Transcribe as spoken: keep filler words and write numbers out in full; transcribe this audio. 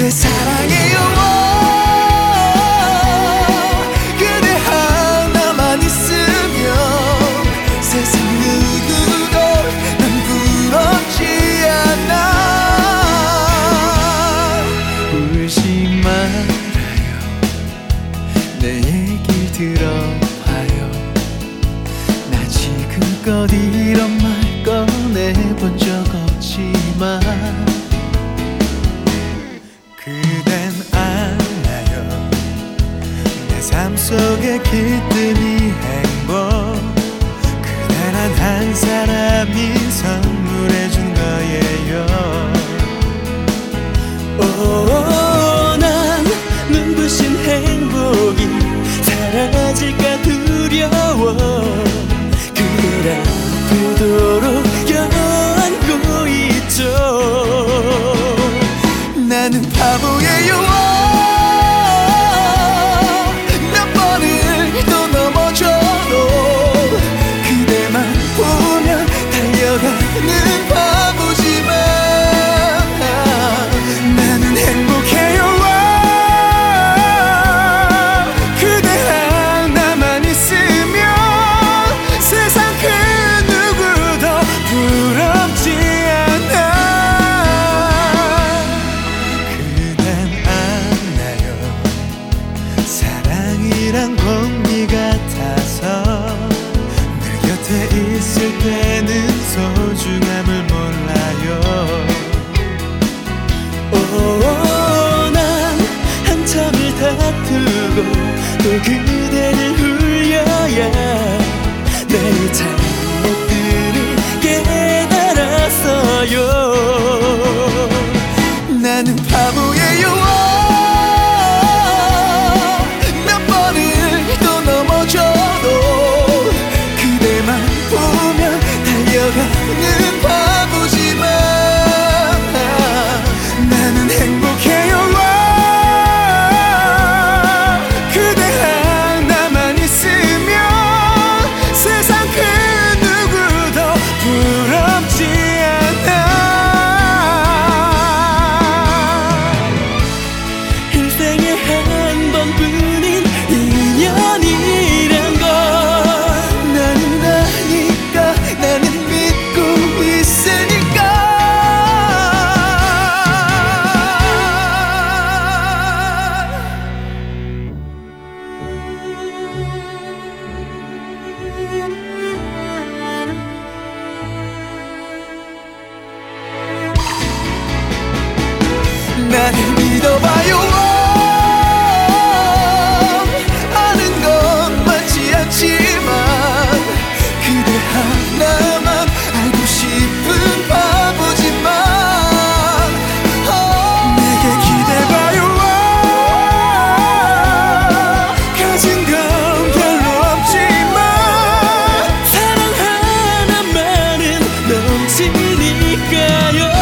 그대 사랑해요. 그대 하나만 있으면 세상 누구도 난 부럽지 않아. 울지 말아요. 내 얘기 들어봐요. 나 지금껏 이런 말 꺼내본 적 없지만 그댄 알아요. 내 삶 속에 기쁨이 행복 그댄 한 한 사람이 선물해준 거예요. 오, 난 눈부신 행복이 사라질까 두려워. 그댈 아프도록 껴안고 있죠. 나는 바보예요. 몇 번을 또 넘어져도 그대만 보면 달려가는 바보지만 나는 행복해요. 그대 하나만 있으면 세상 그 누구도 부럽지 않아. 그댄 알아요. 사랑이란 공기 같아서 내 곁에 있을 때는 소중함을 몰라요. 오, 난 한참을 다투고 또 그대를 울려야 나의 잘못들을 깨달았어요. 나는 바보예요. 몇 번을 또 넘어져도 그대만 보면 달려가는 바보지만 나는 행복해요. 그대 하나만 있으면 세상 그 누구도 부럽지 않아. 일생에 한 번뿐인 인연이란 걸 나는 아니까. 나는 믿고 있으니까. 나를 믿어봐요. 아는 건 많지 않지만 그대 하나만 알고 싶은 바보지만 어, 내게 기대봐요. 가진 건 별로 없지만 사랑 하나만은 넘치니까요.